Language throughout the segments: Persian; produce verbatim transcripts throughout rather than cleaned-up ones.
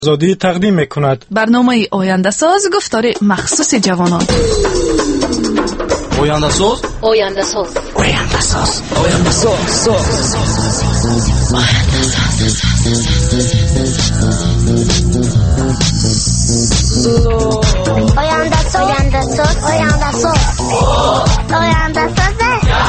آزادی تقدیم می‌کند. برنامه آینده ساز گفتار مخصوص جوانان. آینده ساز آینده ساز آینده ساز آینده ساز آینده ساز آینده ساز آینده ساز آینده ساز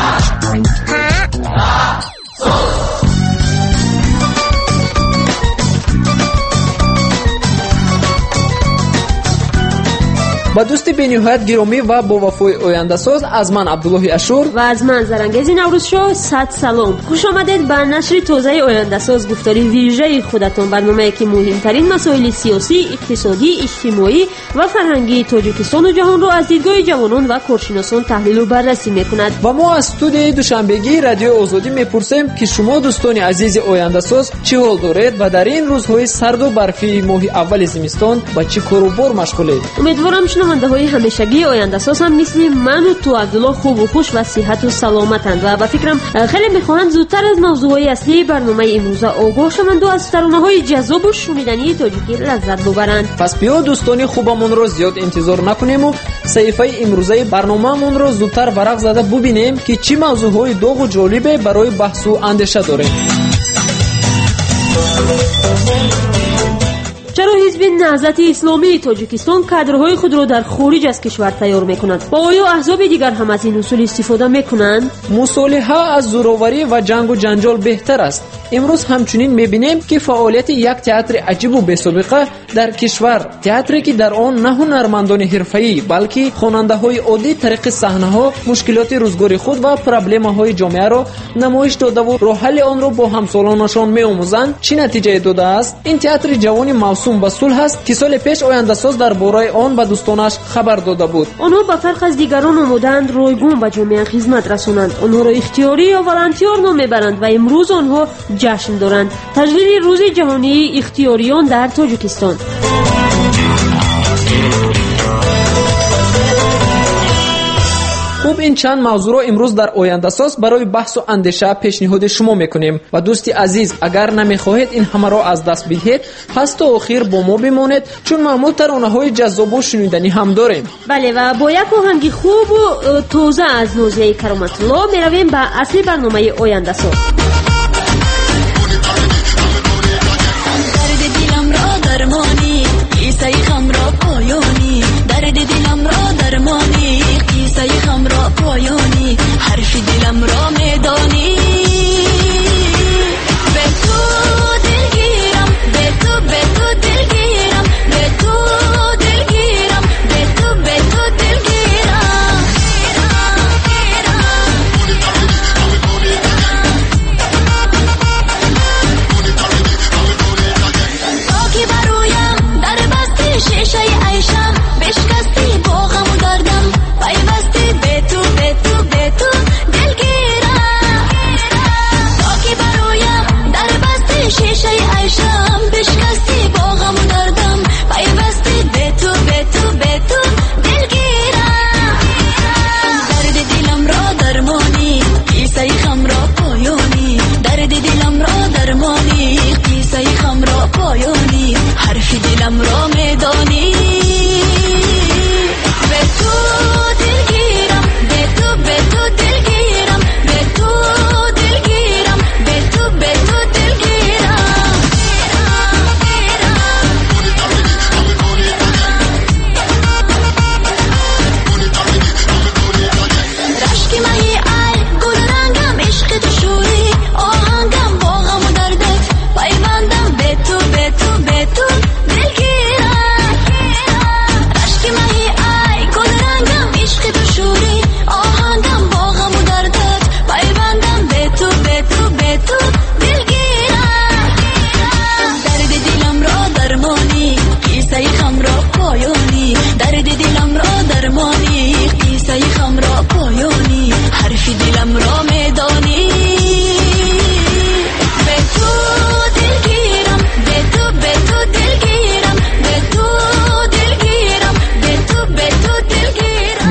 با دوستی بینیهایت گرامی و با وفای آینده ساز از من عبدالله اشور و از من زرنگز نوروز شو صد سلام. خوش آمدید به نشر تازه آینده ساز گفتاری ویژه خودتان، برنامه‌ای که مهمترین مسائل سیاسی، اقتصادی، اجتماعی و فرهنگی تاجیکستان و جهان را از دیدگاه جوانان و کارشناسان تحلیل و بررسی می‌کند. و ما از استودیوی دوشنبگی رادیو آزادی می‌پرسیم که شما دوستان عزیز آینده ساز چه حال دارید و در این روزهای سرد و برفی ماه اول زمستان با چه کار و بار مشغولید؟ امیدوارم شنونده های همیشگی آینده ساز هم مثل من و تو عبدالله خوب و خوش و صحت و سلامتند و با فکرم خیلی میخواهند زودتر از موضوعهای اصلی برنامه امروز آگاه شوند و از ترانه های جذاب و شنیدنی تاجیکی لذت ببرند. پس بیا دوستان خوبمون رو زیاد انتظار نکنیم و صحیفه امروزه برنامه‌مون رو زودتر ورق زده ببینیم که چه موضوعهای داغ و جالب برای بحث و اندیشه داریم. چرا حزب نهضت اسلامی تاجیکستان کادرهای خود را در خارج از کشور تیار می‌کند؟ با آیا احزاب دیگر هم از این اصول استفاده می‌کنند؟ مصالحه از زوراوری و جنگ و جنجال بهتر است. امروز همچنین می‌بینیم که فعالیت یک تئاتر عجیب و بی‌سابقه در کشور، تئاتری که در آن نه هنرمندان حرفه‌ای بلکه خواننده‌های عادی طریق صحنه‌ها مشکلات روزگاری خود و پروبلم‌های جامعه را نمایش داده و راه حل آن را با همسالانشان می‌آموزند. چه نتیجه داده است؟ این تئاتر جوان موسوم به صلح است که سال پیش آینده ساز در باره آن به دوستانش خبر داده بود. آنها به فرق از دیگران آمدند رایگان به جامعه خدمت رسانند. آنها را اختیاری یا ولنتیار نام میبرند و امروز آنها جشن دارند. تجلیل روز جهانی اختیاریان در تاجیکستان. خوب، این چند موضوع را امروز در آینده ساز برای بحث و اندیشه پیشنهاد شما میکنیم و دوستی عزیز اگر نمیخواهید این همه را از دست بدهید پس تا آخر با ما بمانید، چون معمول ترانه‌های جذاب و شنیدنی هم داریم. بله، و با یک آهنگ خوب و تازه از نازیه کرامت الله میرویم به اصل برنامه آینده ساز. درد دلم را درمانی قصه غم را پایانی، درد دلم را درمانی قصه غم را پایانی، حرف دلم را میدانی. به تو دلگیرم، به تو به تو دلگیرم، به تو دلگیرم، به تو به تو دلگیرم.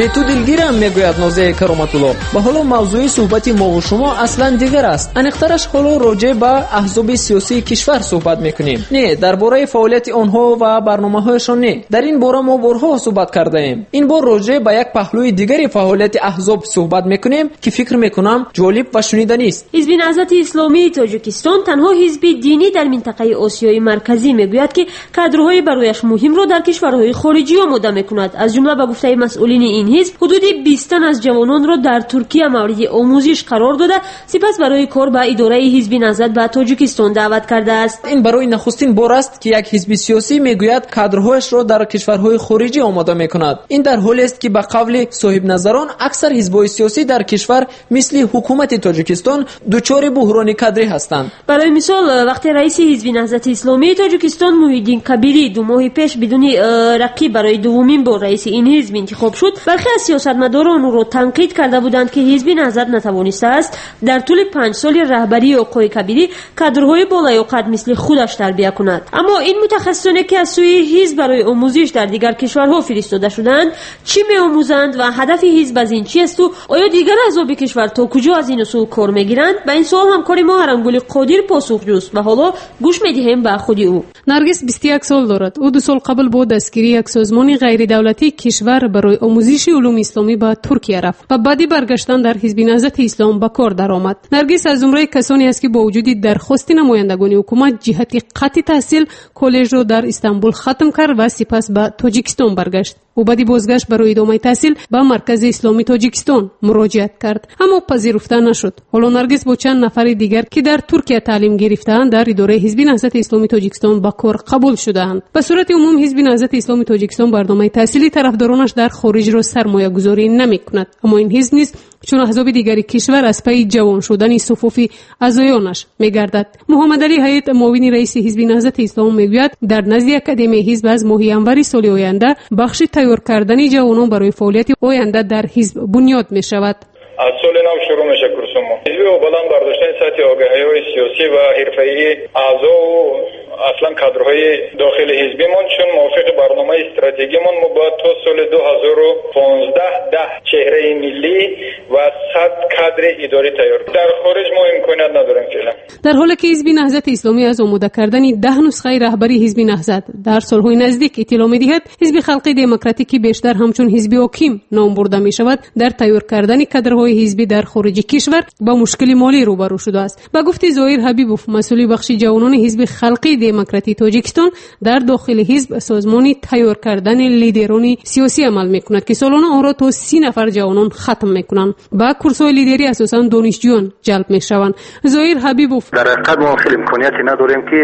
به تو دلگیرم میگوید نازیه کرامت‌الله. با حالا موضوع صحبت ما و شما اصلا دیگر است. انیق‌ترش حالا راجع به احزاب سیاسی کشور صحبت میکنیم. نه درباره فعالیت آنها و برنامه‌هایشان نه. در این باره ما بارها صحبت کرده ایم. این بار راجع به یک پهلوی دیگری فعالیت احزاب صحبت میکنیم که فکر میکنم جالب و شنیدنی است. حزب نهضت اسلامی تاجیکستان تنها حزب دینی در منطقه آسیای مرکزی میگوید که کادرهای برایش مهم را در کشورهای خارجی آماده میکند. از جمله به گفته مسئولین این حزب حدود بیست تن از جوانان را در ترکیه مورد آموزش قرار داده، سپس برای کار به اداره حزب نهضت به تاجیکستان دعوت کرده است. این برای نخستین بار است که یک حزب سیاسی میگوید کادرهایش را در کشورهای خارجی آماده میکند. این در حالی است که به قول صاحب نظران اکثر حزب‌های سیاسی در کشور مثل حکومت تاجیکستان دچار بحران کادری هستند. برای مثال وقتی رئیس حزب نهضت اسلامی تاجیکستان محیدین کبیری دو ماه پیش بدون رقیب برای دومین بار رئیس این حزب انتخاب شد، برخی از سیاستمداران او را تنقید کرده بودند که حزب نهضت نتوانسته است در طول پنج سال رهبری آقای کبیری کادرهای بالایقد مثل خودش تربیت کند. اما این متخصصانی که از سوی حزب برای آموزش در دیگر کشورها فرستاده شدند چی می‌آموزند و هدف حزب از این چیست و آیا دیگر احزاب کشور تا کجا از این اصول کار میگیرند؟ به این سوال همکار ما هرنگل قادر پاسخجوست و حالا گوش میدهیم به خود او. نرگس بیست و یک سال دارد. او دو سال قبل با دستگیری یک سازمان غیر دولتی کشور برای آموزش علوم اسلامی به ترکیه رفت و بعدی برگشتن در حزب نهضت اسلام به کار درآمد. نرگس از زمره کسانی است که با وجود درخواست نمایندگان حکومت جهت قطع تحصیل کالج را در استانبول ختم کرد و سپس به تاجیکستان برگشت. او بعدی بازگشت برای ادامه تحصیل به مرکز اسلامی تاجیکستان مراجعت کرد، اما پذیرفته نشد. حالا نرگس با چند نفر دیگر که در ترکیه تعلیم گرفته‌اند در اداره حزب نهضت اسلامی تاجیکستان به کار قبول شده‌اند. به صورت عموم حزب نهضت اسلامی تاجیکستان برنامه تحصیلی طرفدارانش در خارج را سرمایه گذاری نمی‌کند، اما این حزب نیز چون احزاب دیگری کشور از پی جوان شدن صفوف اعضایانش می‌گردد. محمد علی حیات معاون رئیس حزب نهضت اسلام میگوید در نزد اکادمی حزب از ماه ینور سال آینده بخش تیار کردن جوانان برای فعالیت آینده در حزب بنیاد می‌شود. از سال نو شروع میشه کورس ما. حزب و بلند برداشتن سطح آگاهی‌های سیاسی و حرفه‌ای اعضا و اصلا کادرهای داخل حزبمون چون موافق برنامه استراتژیمون ما باید تا سال دو هزار و پانزده ده چهره ملی و صد کادر اداری تیار کنیم. در خارج ما امکانیت نداریم فعلا. در حالی که حزب نهضت اسلامی از آماده کردن ده نسخه رهبری حزب نهضت در سالهای نزدیک اطلاع می‌دهد، حزب خلق دموکراتیک بیشتر همچون حزب حاکم نام برده می‌شود در تیار کردن کادرهای حزبی در خارج کشور با مشکل مالی روبرو شده است. با گفته ظاهر حبیبوف مسئول بخش جوانان حزب خلق دموکراتیک تاجیکستان در داخل حزب سازمانی تیار کردن لیدران سیاسی عمل می‌کند که سالانه آن را تا سی نفر جوانان ختم می‌کنند. با کورس‌های لیدری اساساً دانشجویان جلب می‌شوند. ظاهر حبیبوف در حقیقت ما خیلی امکانیتی نداریم که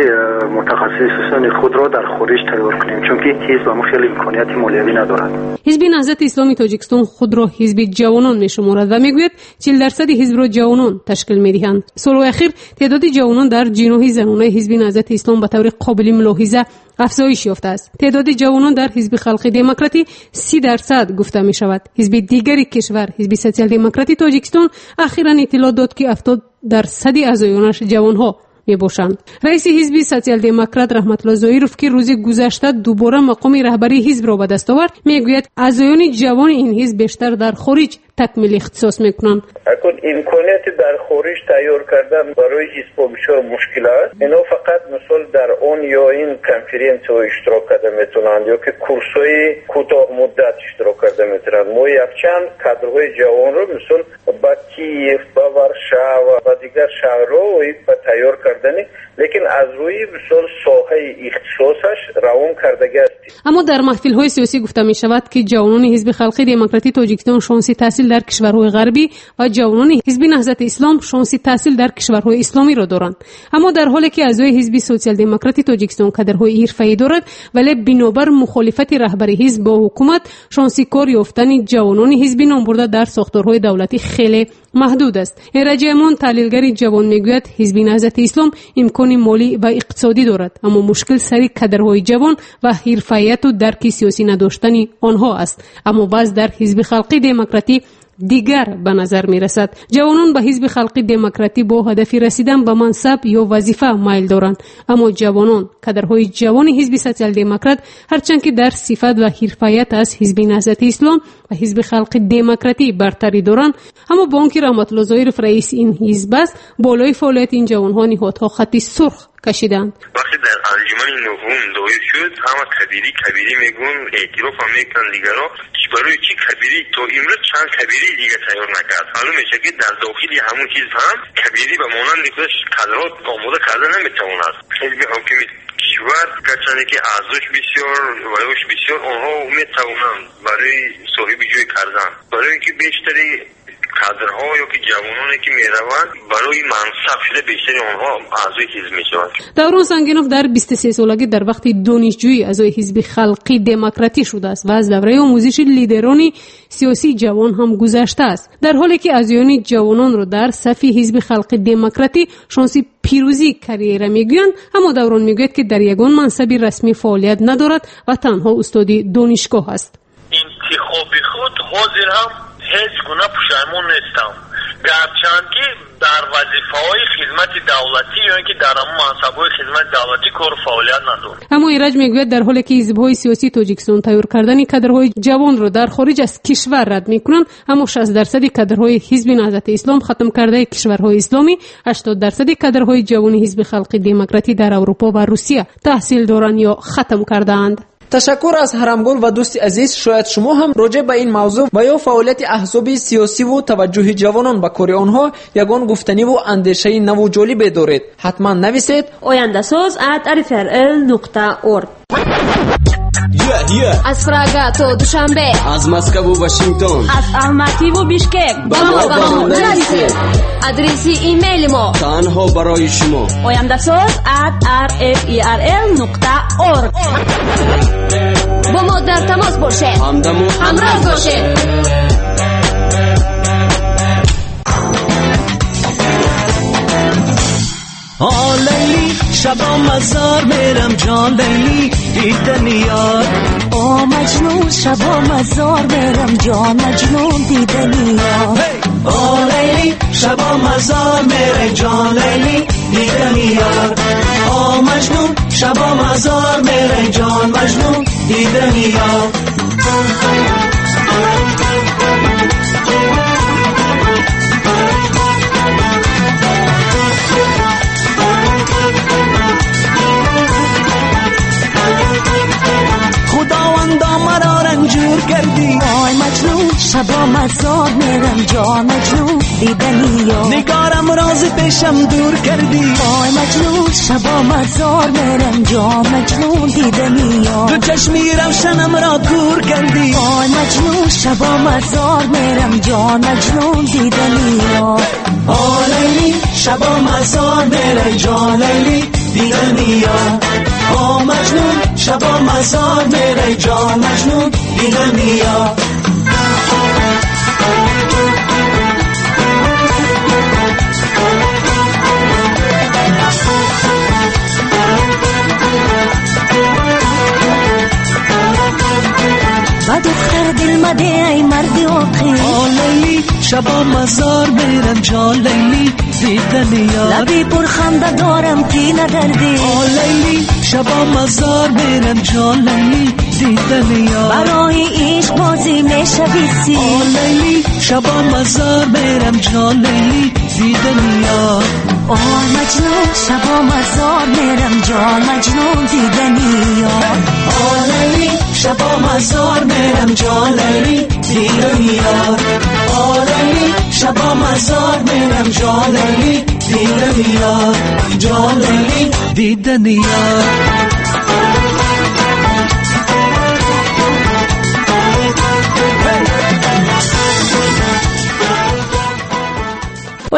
متخصصان خود را در خارج تیار کنیم چون که حزب ما خیلی امکانیت مالیوی ندارد. حزب نهضت اسلامی تاجیکستان خود را حزب جوانان می‌شمارد و می‌گوید چهل درصد حزب را جوانان تشکیل می‌دهند. سال اخیر تعداد جوانان در جناح زنانه حزب نهضت اسلام به طور قابل ملاحظه افزایش یافته است. تعداد جوانان در حزب خلق دموکراتی سی درصد گفته می شود. حزب دیگری کشور حزب سوسیال دموکراتی تاجیکستان اخیراً اطلاع داد که هفتاد درصد اعضایانش جوانها می باشند. رئیس حزب سوسیال دموکرات رحمت الله ظاهروف که روز گذشته دوباره مقام رهبری حزب را به دست آورد میگوید اعضایان جوان این حزب بیشتر در خارج تکمیل اختصاص میکنند. اگر امکانیت در خارج تیار کردن برای حزب بسیار مشکل است. اینا فقط مثلا در اون یا این کنفرانس ها اشتراک کرده میتونند یا که کورس‌های کوتاه مدت اشتراک کرده میتونند. ما یک چند کادرهای جوان رو مثلا با کیف، با ورشاو و دیگر شهرها و تیار کردنی لیکن از روی مثلا ساحه اختصاصش روان کردگی است. اما در محفل‌های سیاسی گفته می شود که جوانان حزب خلق دموکراتی تاجیکستان شانس تحصیل در کشورهای غربی و جوانان حزب نهضت اسلام شانس تحصیل در کشورهای اسلامی را دارند. اما در حالی که اعضای حزب سوسیال دموکراتی تاجیکستان کادرهای حرفه‌ای دارد ولی بنابر مخالفت رهبری حزب با حکومت شانس کار یافتن جوانان حزب نام برده در ساختارهای دولتی خیلی محدود است. رجایمان تحلیلگر جوان میگوید حزب نهضت اسلام امکان مالی و اقتصادی دارد اما مشکل سری کادرهای جوان و حرفه‌ایت و درک سیاسی نداشتن آنها است. اما باز در حزب خلق دموکراتی دیگر به نظر می رسد. جوانان به حزب خلقی دموکراتی با هدف رسیدن به منصب یا وظیفه مایل دارند، اما جوانان کادرهای جوان حزب سوسیال دموکرات هرچند که در صفت و حرفیت از حزب نهضت اسلام و حزب خلقی دموکراتی برتری دارند، اما با آنکه رحمت الله ظاهرов رئیس این حزب است، بالای فعالیت این جوانها نهادها خط سرخ کشیدند. وقتی در انجمن نهم ظاهر شد، همه کبیری کبیری میگون، اعتراف هم میکنن دیگرها برای چی کبیری تا امروز چند کبیری دیگه تیار نکرد. معلوم میشه که در داخلی همون چیز هم کبیری به مانند خودش کادرات آماده کرده نمیتواند. حزب حاکم کشور کسانی که اعضاش بسیار ویاش بسیار آنها میتوانند برای صاحب جای کردن، برای اینکه بیشتری کادرها یا که جوانانی که میروند برای منصب شده بیشتری آنها اعضای حزب میشوند. دوران سنگینوف در بیست و سه سالگی در وقت دانشجویی اعضای حزب خلقی دموکراتی شده است و از دوره آموزش لیدران سیاسی جوان هم گذشته است. در حالی که اعضایان جوانان را در صف حزب خلقی دموکراتی شانس پیروزی کاریر میگویند، اما دوران میگوید که در یگان منصب رسمی فعالیت ندارد و تنها استادی دانشگاه است. انتخاب خود حاضر هم هیچ گونه پشیمون نیستم، گرچند که در وظیفه‌های خدمت دولتی یا اینکه در همون منصب‌های خدمت دولتی کار فعالیت ندارم. اما ایرج میگوید در حالی که حزب‌های سیاسی تاجیکستان تیار کردن کادرهای جوان را در خارج از کشور رد میکنند، اما شصت درصد کادرهای حزب نهضت اسلام ختم کرده کشورهای اسلامی، هشتاد درصد کادرهای جوان حزب خلقی دموکراتی در اروپا و روسیه تحصیل دارند یا ختم کرده‌اند. تشکر از حرمگل و دوست عزیز. شاید شما هم راجع به این موضوع و یا فعالیت احزاب سیاسی و توجه جوانان به کار آنها یگان گفتنی و اندیشه نو و جالب دارید. حتما نویسید oyandasöz at arifrl nokta org. از پراگ تا دوشنبه، از مسکو و واشنگتن، از الماتی و بیشکک با ما با ما نویسید. آدرس ایمیل ما تنها برای شما oyandasöz at arifrl nokta org. با ما در تماس باشید، همراه باشید. آه لیلی شبا مزار میرم جان لیلی دیدن یار. آه مجنون شبا مزار میرم جان مجنون دیدن یار. آه لیلی شبا مزار میرم جان لیلی دیدن یار. آه مجنون شبا مزار میرم جان مجنون دیدن یار. خداوندا مرا رنجور کردی. آی مجنون شبا مزار میرم جان مجنون دیدنی یا. نگارم راز پیشم دور کردی. آی مجنون شبا مزار میرم جان مجنون دیدنی یا. دو چشمی روشنم را کور کردی. آی مجنون شبا مزار میرم جان مجنون دیدنی یا. آه لیلی شبا مزار میرم جان لیلی دیدنی یا. آه مجنون شبا مزار میره جان مجنون دیدنی یا. با دختر دل مده ای مرد آخی. آه لیلی شبا مزار میرم جان لیلی دیدنی یا. لبی پر خنده دارم کی ندردی. آه لیلی شبا مزار میرم جان لیلی دیدنی یا. برای عشق بازی میشه بیسی. آه لیلی شبا مزار میرم جان لیلی دیدنی یا. آه مجنون شبا مزار میرم جان مجنون دیدنی یا. آه لیلی شبا مزار میرم جان لیلی دیدنی یا. آه لیلی شبا مزار میرم جان لیلی دیدنی یا. جان لیلی دیدنی یا. oyandasöz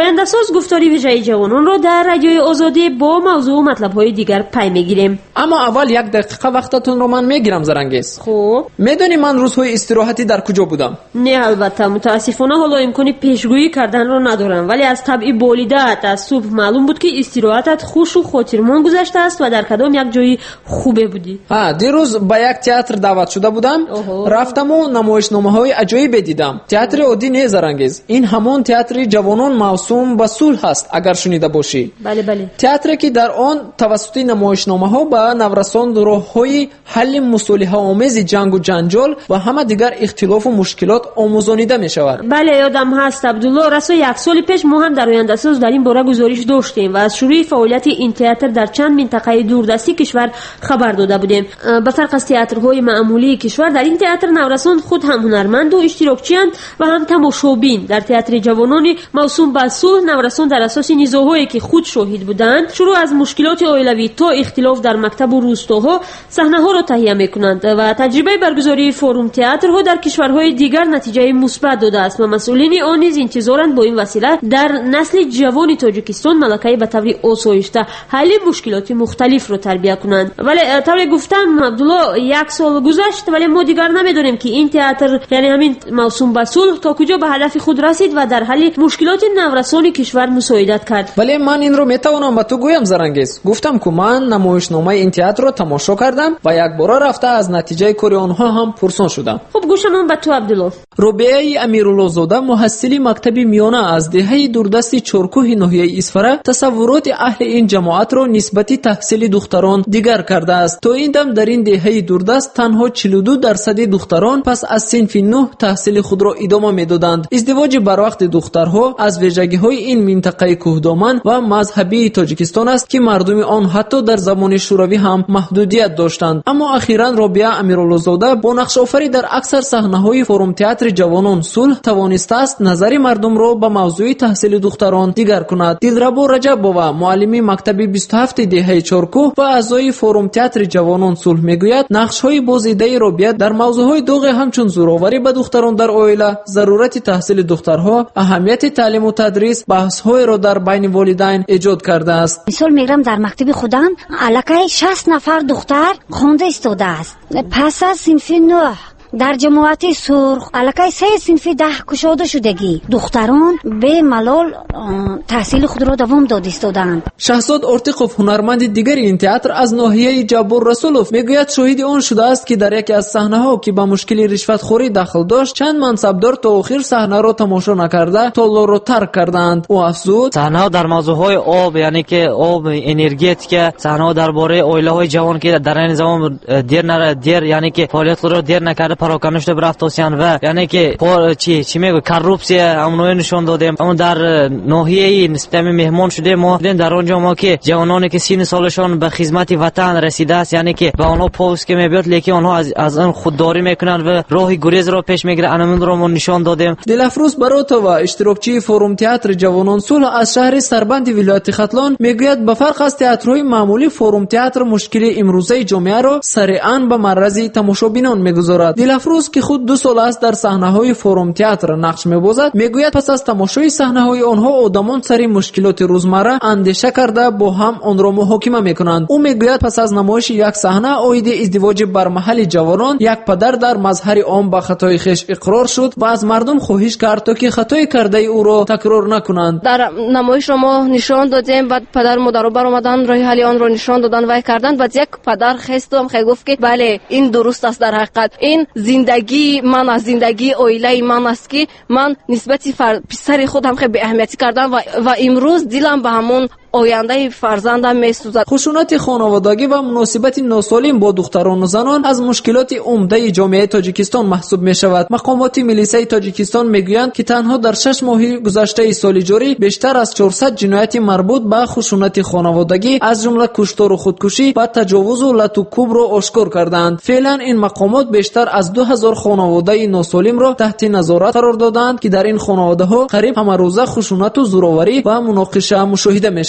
امروز گفتاری ویژه جوانان را در رادیوی آزادی با موضوع و مطلب‌های دیگر پی می‌گیریم. اما اول یک دقیقه وقتتون رو من میگیرم زرنگیز. خب میدونی من روزهای استراحتی در کجا بودم؟ نه البته، متاسفانه حالا امکانی پیشگویی کردن رو ندارم، ولی از طبع بولیدت از صبح معلوم بود که استراحتت خوش و خاطرمان گذشته است و در کدام یک جایی خوبه بودی. ها دیروز با یک تئاتر دعوت شده بودم. اوه. رفتم و نمایشنامه‌های عجیبی دیدم. تئاتر عادی نه زرنگیز، این همون تئاتر جوانان موسوم به صلح است اگر شنیده باشی. بله بله. تئاتری که در آن توسط نمایشنامه‌ها با نورسان راه‌های حل مصالحه‌آمیز جنگ و جنجال و همه دیگر اختلاف و مشکلات آموزانیده می‌شود. بله یادم هست عبدالله، راستی یک سال پیش ما هم در آینده ساز در این باره گزارش داشتیم و از شروع فعالیت این تئاتر در چند منطقه دوردستی کشور خبر داده بودیم. به فرق از تئاترهای معمولی کشور، در این تئاتر نورسان خود هم هنرمند و اشتراکچی‌اند و هم تماشابین. در تئاتر جوانان موسوم به صلح، نورسان در اساس نزاع‌هایی که خود شاهد بودند، شروع از مشکلات عائلوی تا اختلاف در مکتب و روستاها صحنه‌ها را تهیه می‌کنند و تجربه برگزاری فوروم تئاترها در کشورهای دیگر نتیجه مثبت داده است و مسئولین آن نیز انتظارند با این وسیله در نسل جوان تاجیکستان ملکه به طور آسایشته حل مشکلات مختلف را تربیت کنند. ولی طور گفتم عبدالله یک سال گذشت ولی ما دیگر نمی‌دانیم که این تئاتر یعنی همین موسوم به صلح تا کجا به هدف خود رسید و در حل مشکلات نورسان کشور مساعدت کرد. ولی من این رو میتوانم به تو گویم زرنگیز. گفتم که من نمایشنامه این تئاتر رو تماشا کردم و یک بار رفته از نتیجه کار آنها هم پرسان شدم. خب گوشم به تو عبدالله. ربیعه امیرالله‌زاده محصل مکتب میانه از دهه دوردست چارکوه ناحیه اسفره تصورات اهل این جماعت را نسبت تحصیل دختران دیگر کرده است. تا این دم در این دهه دوردست تنها چهل و دو درصد دختران پس از صنف نه تحصیل خود را ادامه میدادند. ازدواج بر وقت دخترها از ویژگی‌های این منطقه کوهدامن و مذهبی تاجیکستان است که مردم آن حتی در زمان شوروی هم محدودیت داشتند. اما اخیراً ربیعه امیرالله‌زاده با نقش آفری در اکثر صحنه‌های فوروم تئاتر جوانان صلح توانسته است نظر مردم را به موضوع تحصیل دختران دیگر کند. دلربا رجب‌باوا معلم مکتب بیست و هفت دهه چارکوه و اعضای فوروم تئاتر جوانان صلح میگوید نقش‌های بازدیده ربیعه در موضوعهای دوغ همچون زوراوری به دختران در عائله، ضرورت تحصیل دخترها، اهمیت تعلیم و تدریس، بحث‌های را در بین والدین ایجاد کرده است. مثال میگم در مکتب خودم الکه شصت نفر دختر خوانده ایستاده است. پس از صنف نه در جماعت سرخ الکه سه صنف ده کشاده شدگی دختران به ملال تحصیل خود را دوام داد ایستادند. شهزاد ارتقوف هنرمند دیگر این تئاتر از ناحیه جبور رسولوف میگوید شاهد آن شده است که در یکی از صحنه‌ها که با مشکل رشوت خوری داخل داشت چند منصبدار تا آخر صحنه را تماشا نکرده تالار را ترک کردند. او افزود صحنه‌ها در موضوعهای آب یعنی که آب انرژیت که صحنه‌ها درباره عائله‌های جوان که در این زمان دیر نره دیر یعنی که فعالیت خود را دیر نکرده پراکنش برفت توسیان و یعنی که پر چی چی میگه کارپسی امنوی نشون دادیم. اما در ناحیه نسبت مهمان شده ما در اونجا ما که جوانانی که سن سالشان به خدمت وطن رسیده است یعنی که به آنها پوست که میبیاد لیکن آنها از از آن خودداری میکنن و راه گریز را پیش میگیره انمون رو ما نشان دادیم. دلفروز براتوا اشتراکچی فوروم تئاتر جوانان صلح از شهر سربند ولایت ختلان میگوید به فرق از تئاترهای معمولی فوروم تئاتر مشکل امروزه جامعه را سریعا به معرض تماشابینان میگذارد. دلفروز که خود دو سال است در صحنه‌های فوروم تئاتر نقش می‌بازد میگوید پس از تماشای صحنه‌های آنها آدمان سری مشکلات روزمره اندیشه کرده با هم آن را محاکمه می‌کنند. او میگوید پس از نمایش یک صحنه عاید ازدواج بر محل جوانان یک پدر در مظهر عام به خطای خویش اقرار شد و از مردم خواهش کرد تا که خطای کرده او را تکرار نکنند. در نمایش را ما نشان دادیم بعد پدر مادر بر اومدن راه حل آن را نشان دادن و کردن بعد یک پدر خستم خیلی گفت که بله این درست است در حقیقت این زندگی من از زندگی عائله من است که من نسبت فر... پسر خودم خیلی به اهمیتی کردم و, و امروز دلم به همون آینده فرزندم میسوزد. خشونت خانوادگی و مناسبت ناسالم با دختران و زنان از مشکلات عمده جامعه تاجیکستان محسوب می شود. مقامات ملیسه تاجیکستان میگویند که تنها در شش ماه گذشته سال جاری بیشتر از چهارصد جنایت مربوط به خشونت خانوادگی از جمله کشتار و خودکشی و تجاوز و لطوکوب را آشکار کردند. فعلا این مقامات بیشتر از دو هزار خانواده ناسالم را تحت نظارت قرار دادند که در این خانواده ها قریب همه روزه خشونت و زورآوری و مناقشه مشاهده می شود.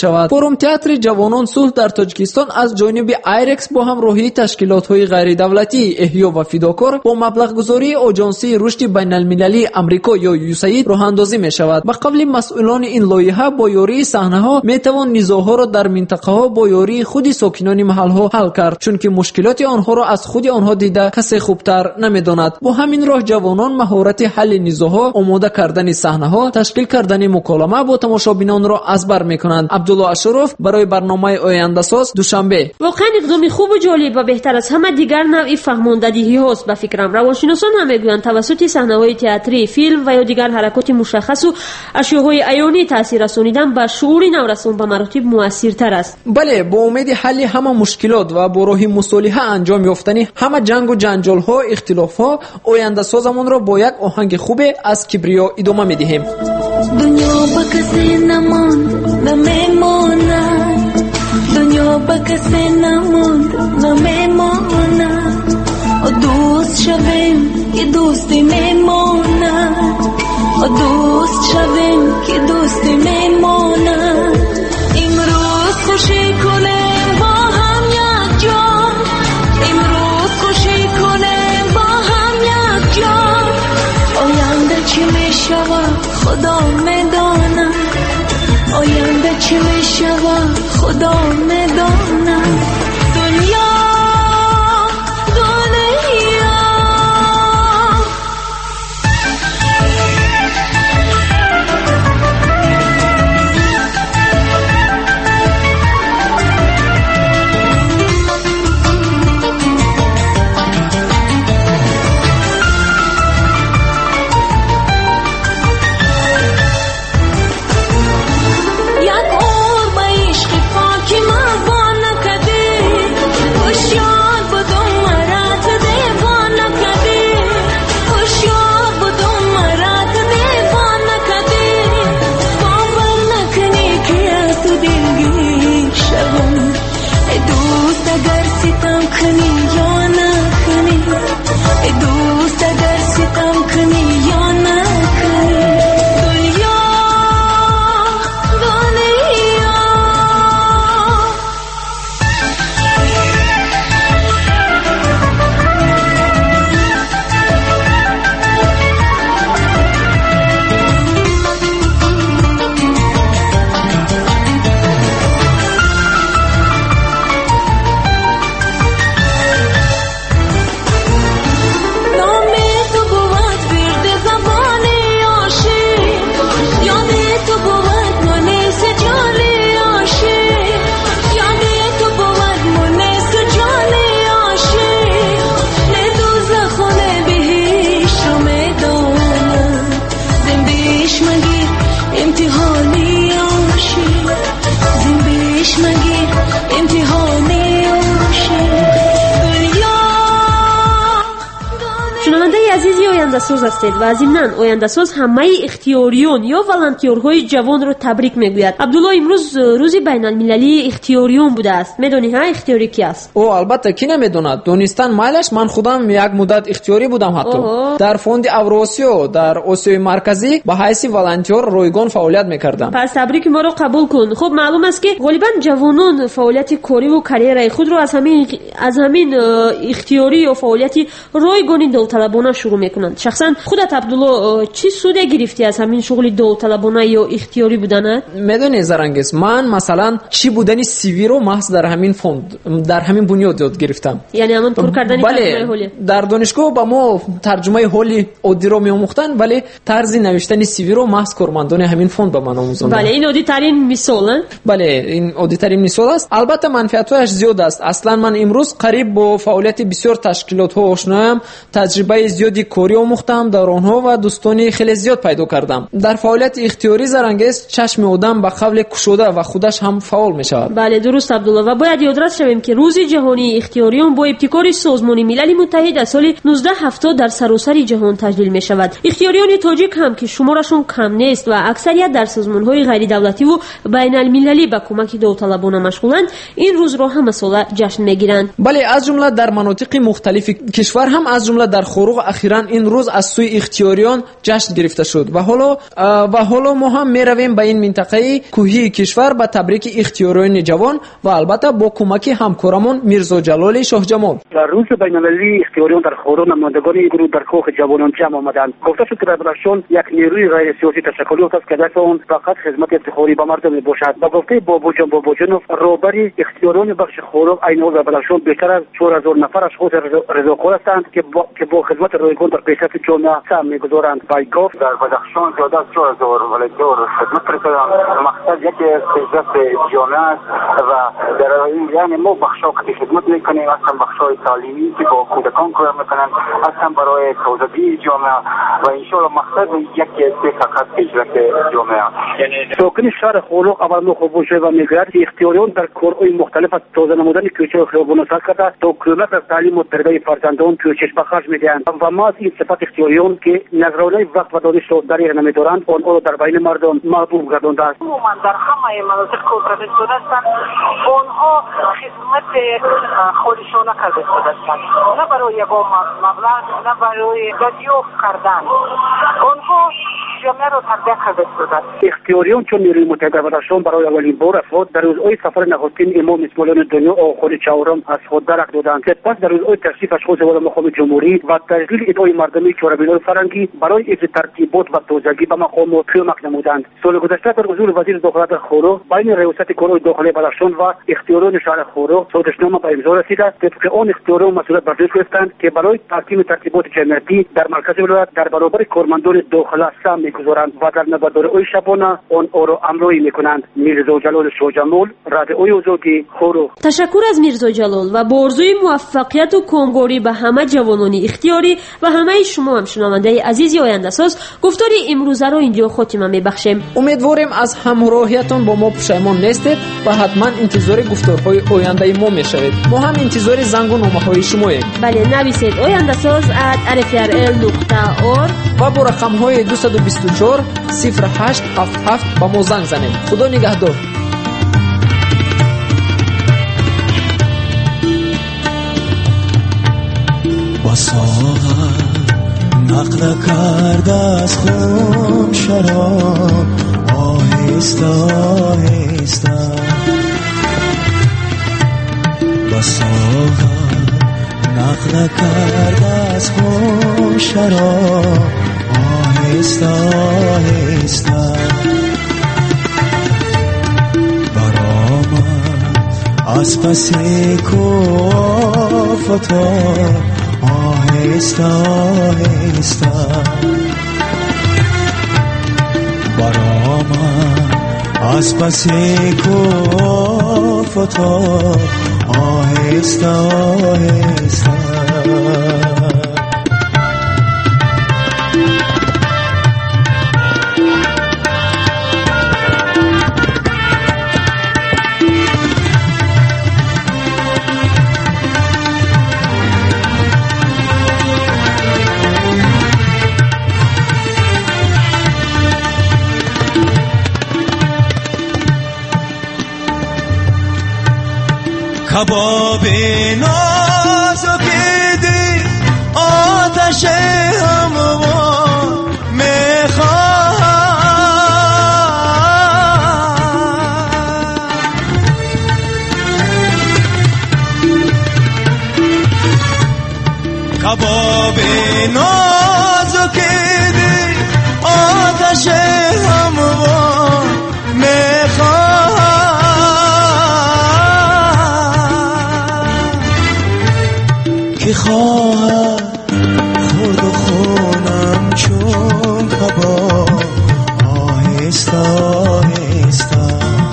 мешавад. форум театри ҷавонон сулҳ дар тоҷикистон аз ҷониби айрекс бо ҳамроҳии ташкилотҳои ғайридавлатии эҳё ва фидокор бо маблағгузории оҷонсии рушди байналмилалии амрико ё юсаид роҳандозӣ мешавад. ба қавли масъулони ин лоиҳа бо ёрии саҳнаҳо метавон низоъҳоро дар минтақаҳо бо ёрии худи сокинони маҳалҳо ҳал кард, чунки мушкилоти онҳоро аз худи онҳо дида касе хубтар намедонад. бо ҳамин роҳ ҷавонон маҳорати ҳалли низоъҳо, омода кардани саҳнаҳо, ташкил кардани муколама бо тамошобинонро аз бар мекунанд. абдулло ашуров барои барномаи Ояндасоз, душанбе. воқеан иқдоми хубу ҷолиб ва беҳтар аз ҳама дигар навъи фаҳмондадиҳиҳост. ба фикрам равоншиносон ҳам мегӯянд тавассути саҳнаҳои театрӣ, филм ва ё дигар ҳаракоти мушаххасу ашёҳои аёнӣ таъсир расонидан ба шуури наврасон ба маротиб муассиртар аст. бале, бо умеди ҳалли ҳама мушкилот ва бо роҳи мусолиҳа анҷом ёфтани ҳама ҷангу ҷанҷолҳо, ихтилофҳо, ояндасозамонро бо як оҳанги хубе аз кибриё идома медиҳем. دنیا با کسی نماند نمیماند دنیا با کسی نماند نمیماند و دوست شویم که دوستی میماند و دوست شویم که دوستی میماند امروز خوشی کنیم با هم یک جان امروز خوشی کنیم با هم یک جان آینده چی میشود خدا میداند آینده چی میشود خدا میداند دنیا ояндасоз ҳастед ва аз имнан ояндасоз ҳамаи ихтиёриён ё волонтёрҳои ҷавонро табрик мегӯяд. абдулло, имрӯз рӯзи байналмилалии ихтиёриён будааст. медонӣ ҳа ихтиёрӣ ки аст? о, албатта, ки намедонад. донистан майлаш, ман худам як муддат ихтиёрӣ будам. ҳатто дар фонди Авроосиё дар Осиёи марказӣ ба ҳайси волонтёр ройгон фаъолият мекардам. пас табрики моро қабул кун. хуб, маълум аст ки ғолибан ҷавонон фаъолияти кориву карьераи худро аз ҳамин аз ҳамин ихтиёрӣ ё фаъолияти ройгони довталабона шурӯъ мекунанд. шахсан худат абдулло чӣ суде гирифтӣ аз ҳамин шуғли довталабона ё ихтиёрӣ буданат? медонӣ Зарангез, ман масалан чӣ будани сивиро маҳз дар ҳамин фонд дар ҳамин бунёд ёд гирифтам. яъне ҳамон пур кардани тарҷумаи ҳолӣ. дар донишгоҳ ба мо тарҷумаи ҳоли оддиро меомӯхтанд, вале тарзи навиштани сивиро маҳз кормандони ҳамин фонд ба ман омӯзонданд. бале, ин оддитарин мисол а? бале, ин оддитарин мисол аст. албатта манфиатҳояш зиёд аст. аслан ман имрӯз қариб бо фаъолияти бисёр ташкилотҳо ошноям, таҷрибаи зиёди корӣ омӯхтам, дар онҳо ва дӯстони хеле зиёд пайдо кардам. дар фаъолияти ихтиёрӣ Зарангез чашми одам ба қавле кушода ва худаш ҳам фаъол мешавад. бале, дуруст Абдулло, ва бояд ёдрас шавем ки рӯзи ҷаҳонии ихтиёриён бо ибтикори Созмони милали муттаҳид аз соли нуздаҳ ҳафтод дар саросари ҷаҳон таҷлил мешавад. ихтиёриёни тоҷик ҳам ки шуморашон кам нест ва аксарият дар созмонҳои ғайридавлативу байналмилалӣ ба кӯмаки довталабона машғуланд, ин рӯзро ҳама сола ҷашн мегиранд. бале, аз ҷумла дар манотиқи мухталифи кишвар ҳам аз ҷумла дар Хоруғ ахиран ин рӯз امروز از سوی اختیاریان جشن گرفته شد و حالا و حالا ما هم میرویم به این منطقه کوهی کشور به تبریک اختیاریان جوان و البته با کمک همکارمون میرزا جلال شاه جمال. در روز بین‌المللی اختیاریان در خورو نمایندگان این گروه در کوه جوانان جمع آمدند. گفته شد که رهبرشون یک نیروی غیر سیاسی تشکل یافته است که هدف آن فقط خدمت افتخاری به مردم میباشد. با گفته بابوجان بابوجانوف رهبر اختیاریان بخش خورو عین حال رهبرشون بیشتر از چهار هزار نفر اشخاص رضاکار هستند که با که با خدمت رایگان در پیشرفت جامعه سهم میگذارند. وی گفت در بدخشان زیاده از چهار هزار ولایت‌دار خدمت می‌کنند. مقصد یکی از پیشرفت جامعه است و در این یعنی ما بخش‌ها که خدمت می‌کنیم اصلا بخش‌های تعلیمی که با کودکان کار می‌کنند اصلا برای توسعه جامعه و ان شاءالله مقصد یکی از فقط پیشرفت جامعه. یعنی ساکن شهر خورو اول نو خوب و میگرد اختیاریان در کارهای مختلف از تازه نمودن کوچه و خیابان ساخت کرده تا کمک از تعلیم و تربیت فرزندان کوشش به خرج می‌دهند و ما از این صفت اختیاریان که نظرانه وقت و دانش را در اختیار نمی‌دارند آنها را در بین مردم محبوب گردانده است. عموما در همه مناطق کوپراتیو شده هستند آنها خدمت خودشانه کرده هستند نه برای یگان مبلغ نه برای دریافت کردن آنها جامعه را تربیت کرده شدند. اختیاریان چون نیروی متحد بدخشان برای اولین بار افراد در روزهای سفر نخستین امام اسماعیلیان دنیا آخر چهارم از خود درک دادند. سپس در روزهای تشریف اشخاص والا مقام جمهوری و تشکیل ادعای مردمی چهاربینان فرنگی برای حفظ ترتیبات و تازگی به مقام کمک نمودند. سال گذشته در حضور وزیر داخله در خورو بین ریاست کارهای داخلی بدخشان و اختیاریان شهر خورو سازشنامه به امضا رسیده. طبق آن اختیاریان مسئولیت بر دوش گرفتند که برای تحکیم ترتیبات جمعیتی در مرکز ولایت در برابر کارمندان داخله سهم می‌گذارند و در نبرداری شبانه آن را امرایی می‌کنند. میرزا جلال شاه جمال، رادیوی آزادی، خورو. تشکر از میرزا جلال و با آرزوی موفقیت و کامگاری به همه جوانان اختیاری و همه شما هم شنونده عزیزی آینده ساز گفتاری امروزه را اینجا خاتمه میبخشیم. امیدواریم از همراهیتان با ما پشیمان نیستید و حتما انتظار گفتارهای آینده ما میشوید. ما هم انتظار زنگ و نامه‌های شماییم. بله نویسید آینده ساز ات ار اف ار ال نقطه اور و با رقم‌های دو دو چهار صفر هشت هفت هفت با ما زنگ زنید. خدا نگهدار. با ساغر نقل کرده از خون شراب آهسته آهسته با ساغر نقل کرده از خون شراب آهسته آهسته برآمد از پس کوفتان آهسته آهسته برآمد از پس کوفتان آهسته آهسته کباب نازک دل آتش هموار میخواهم کباب نازک دل آتش هموار میخواهم که خواهد خورد و خونم چون کباب آهسته آهسته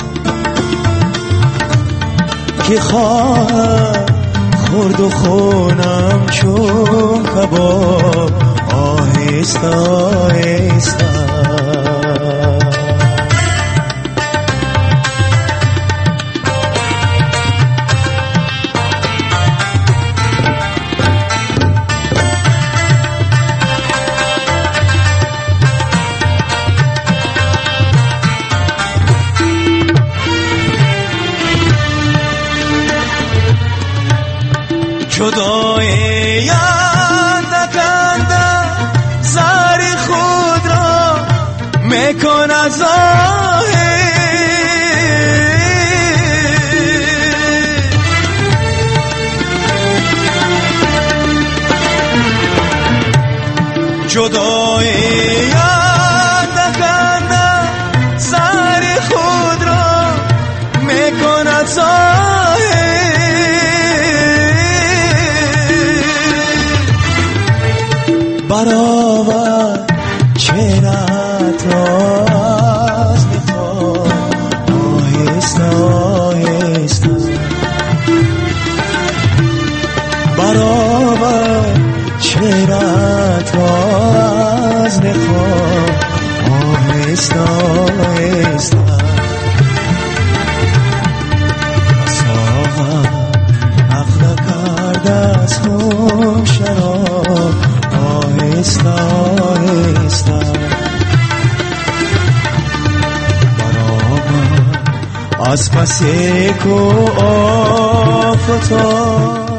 که خواهد خورد و خونم چون کباب آهسته آهسته جدای یاد کرده میکند ظاهر جدایی اندکندم سر خود را میکند ظاهر برابر چهرت را از نخواه آهسته آهسته برابر چهرت را از نخواه آهسته آهسته ساغر عقل کرده از خون شراب آهسته آهسته برابر از پس کو آفتاب